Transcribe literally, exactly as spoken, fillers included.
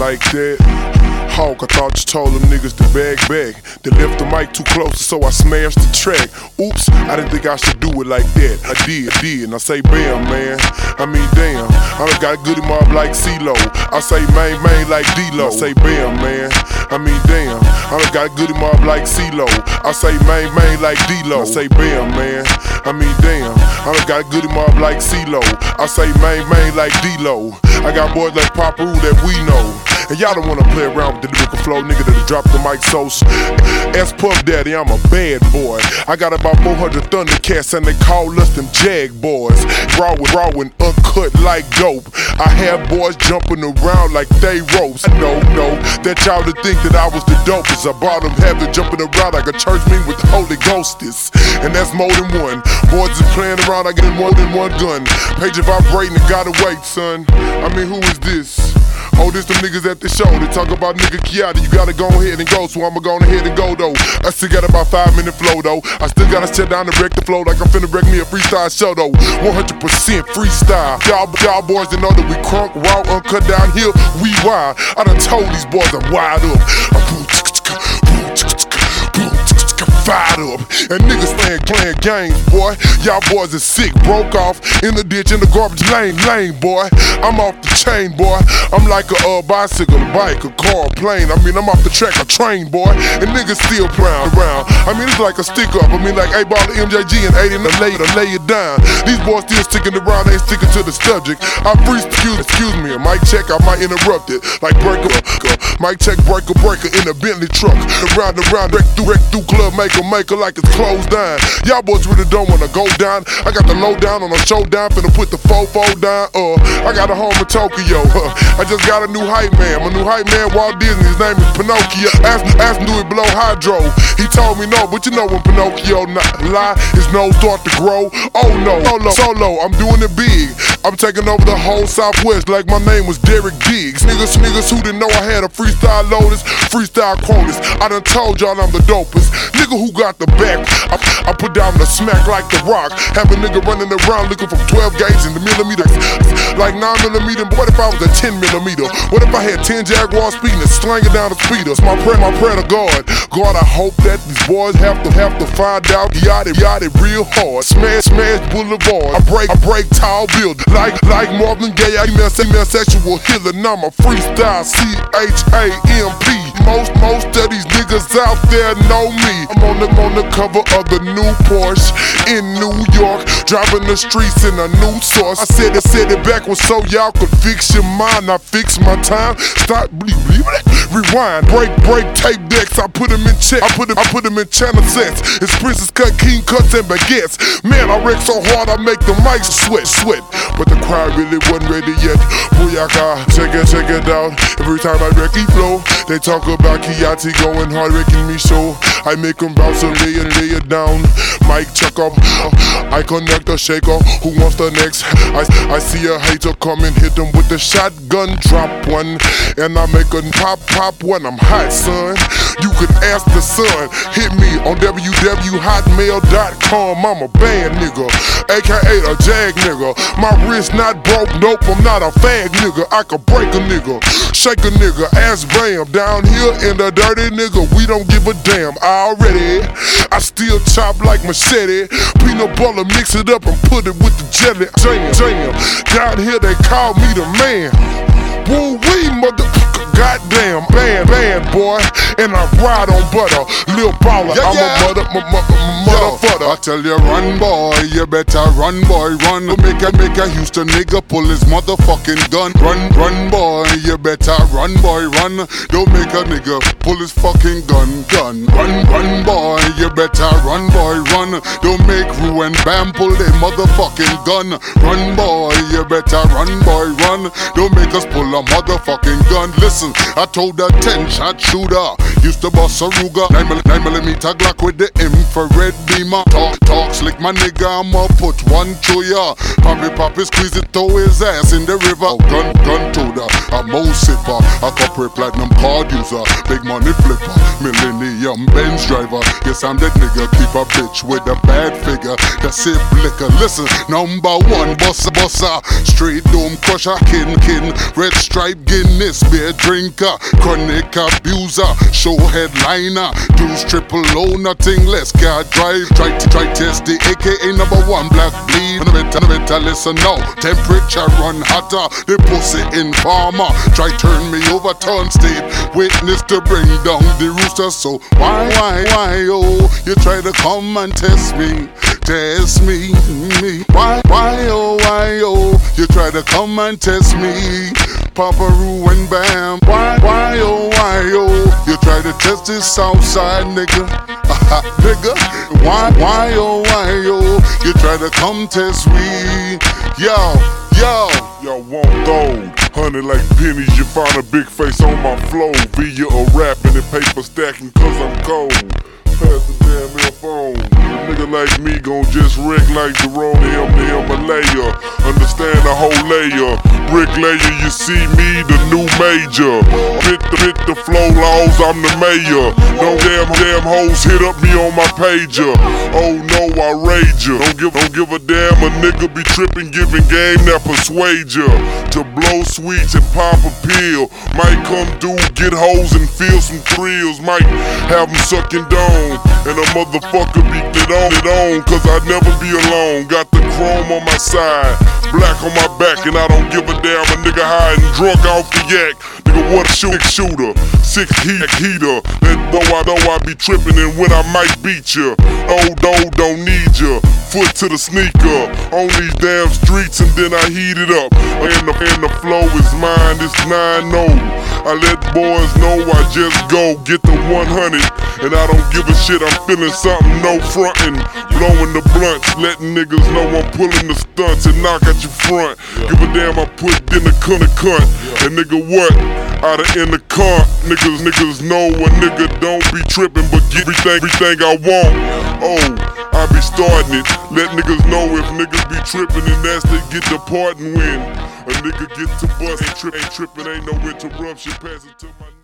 like that. Hawk, I thought you told them niggas to bag back. They left the mic too close, so I smashed the track. Oops, I didn't think I should do it like that. I did, I did, and I say bam, man. I mean damn, I done got a goodie mob like CeeLo. I say main, main like D-Lo. I say bam, man. I mean damn, I done got a goodie mob like CeeLo. I say main, main like D-Lo. I say bam, man. I mean damn, I done got a goodie mob like CeeLo. I say main, main like D-Lo. I got boys like Papa Roo that we know. And y'all don't wanna play around with the lyrical flow, nigga that'll drop the mic so S Puff Daddy, I'm a bad boy. I got about four hundred Thundercats and they call us them Jag Boys. Raw and raw and uncut like dope. I have boys jumping around like they ropes. I know, no, that y'all to think that I was the dopest. I brought them heavy jumping around like a church meeting with the Holy Ghostess. And that's more than one. Boys is playing around, I get more than one gun. Page vibrating and gotta wait, son. I mean, who is this? Oh, this them niggas at the show. They talk about nigga Kiata. You gotta go ahead and go, so I'ma go ahead and go though. I still got about five minute flow though. I still gotta shut down and wreck the flow like I'm finna wreck me a freestyle show though. one hundred percent freestyle. Y'all, y'all boys that know that we crunk, raw, uncut down here, we wild. I done told these boys I'm wired up. I'm fired up. And niggas playing, playing games, boy. Y'all boys is sick, broke off in the ditch in the garbage lane, lane, boy. I'm off the chain, boy. I'm like a uh, bicycle, a bike, a car, a plane. I mean, I'm off the track, a train, boy. And niggas still playing around. I mean, it's like a stick up. I mean, like eight ball of M J G and eight in the lay to lay it down. These boys still sticking around, they sticking to the subject. I freeze, excuse, excuse me, a mic check, I might interrupt it. Like breaker, mic check, breaker, breaker in a Bentley truck. Around, around, wreck through, wreck through club, maker, maker like it's closed down. Y'all boys really don't wanna go down. I got the low down on a showdown, finna put the fofo down. Uh, I got a home in Tokyo. Uh, I just got a new hype man. My new hype man, Walt Disney. His name is Pinocchio. Ask, ask do it blow hydro. He told me no, but you know when Pinocchio not lie, his nose start to grow. Oh no, solo, solo, I'm doing it big. I'm taking over the whole Southwest like my name was Derek Diggs. Niggas, niggas who didn't know I had a freestyle Lotus, freestyle quotas. I done told y'all I'm the dopest. Nigga who got the back, I, I put down the smack like the rock. Have a nigga running around looking from twelve gauge in the millimeters, like nine millimeter. But what if I was a ten millimeter? What if I had ten Jaguars speeding and slanging down the speeders? My prayer, my prayer to God, God, I hope that these boys have to have to find out he got it, got it real hard. Smash, smash Boulevard. I break, I break tall buildings like like Marvin Gaye. I'm a sexual healer. I'm a freestyle C H A M P. Most, most of these niggas out there know me. I'm on the, on the cover of the new Porsche in New York, driving the streets in a new source. I said it, said it backwards so y'all could fix your mind. I fix my time. Stop, bleep, bleep, rewind, break, break tape decks. I put them in check. I put them, I put them in channel sets. It's Princess Cut, King Cuts, and Baguettes. Man, I wreck so hard I make the mics sweat, sweat. But the crowd really wasn't ready yet. Booyaka, check it, check it out. Every time I wreck the flow, they talk about Kiati going hard, wrecking me so I make them bounce and lay it, lay it down. Mic check up, I connect a shaker. Who wants the next? I, I see a hater come and hit them with the shotgun, drop one, and I make a pop, pop when I'm hot, son. You could ask the sun. Hit me on w w w dot hotmail dot com. I'm a band nigga, aka a Jag nigga. My wrist not broke, nope, I'm not a fag nigga. I could break a nigga, shake a nigga, ass bam. Down here in the dirty nigga, we don't give a damn. I already, I still chop like machete. Peanut butter, mix it up and put it with the jelly. Jam, jam. Down here they call me the man. Woo wee, motherfucker, goddamn, band, band, boy. And I ride on butter, lil' baller, yeah, I'm yeah. a mother, m- m- motherfucker. I tell you, run, boy, you better run, boy, run. Make a, make a Houston nigga pull his motherfucking gun. Run, run, boy, you better run, boy, run. Don't make a nigga pull his fucking gun, gun. Run, run, boy, you better run, boy, run. Don't make Roo and Bam pull their motherfucking gun. Run, boy, you better run, boy, run. Don't make us pull a motherfucking gun. Listen, I told a ten-shot shooter used to bust a Ruger, nine millimeter Glock with the infrared beamer. Talk, talk slick, my nigga, I'ma put one to ya. Poppy, poppy, squeeze it, throw his ass in the river. Oh, gun, gun toter, a mo sipper, a corporate platinum card user, big money flipper, millennium Benz driver. Yes, I'm that nigga, keep a bitch with a bad figure, the sip liquor. Listen, number one, bossa, bossa, straight dome crusher, kin, kin, red Stripe, Guinness, beer drinker, chronic abuser, show headliner, dues triple O, nothing less, car drive. Try to try test the A K A number one black bleed. No better, no better listen now. Temperature run hotter, the pussy informer. Try turn me over, turn state witness to bring down the rooster. So why, why, why, oh, you try to come and test me, test me, me. Why, why, oh, why, oh, you try to come and test me, Papa Roo and Bam. Why, why, oh, why, oh, you try to test this Southside nigga, nigga. Why, why, oh, why, oh, you try to come test me, yo, yo. Y'all want those, honey like pennies, you find a big face on my flow. Via a rapping and paper stacking cause I'm cold. Pass the damn L phone. A nigga like me gon' just wreck like Jerome the Himalaya. Understand the whole layer. Bricklayer, you see me, the new major. Fit the, fit the flow laws, I'm the mayor. No damn, damn hoes hit up me on my pager. Oh no, I rage ya. Don't give, don't give a damn, a nigga be tripping, giving game that persuade ya. To blow sweets and pop a pill. Might come through, get hoes and feel some thrills. Might have them sucking down. And a motherfucker be it on, it on, cause I never be alone. Got the chrome on my side, black on my back, and I don't give a damn. A nigga hiding drunk off the yak. Nigga, what a shoot shooter, six heat heater. That boy I know I be tripping, and when I might beat ya. Old old don't need ya. Foot to the sneaker on these damn streets, and then I heat it up. And the, and the flow is mine, it's nine oh. I let boys know I just go get the one hundred, and I don't give a shit. I'm feeling something, no frontin', blowing the blunts, letting niggas know I'm pulling the stunts and knock at your front. Give a damn, I put in the cunt cunt, and nigga what? Out of in the car, niggas niggas know a nigga don't be trippin', but get everything everything I want. Oh, I be starting it. Let niggas know if niggas be trippin', and that's they get the part and win. A nigga get to bust, ain't, tri ain't trippin', ain't no interruption. Pass it to my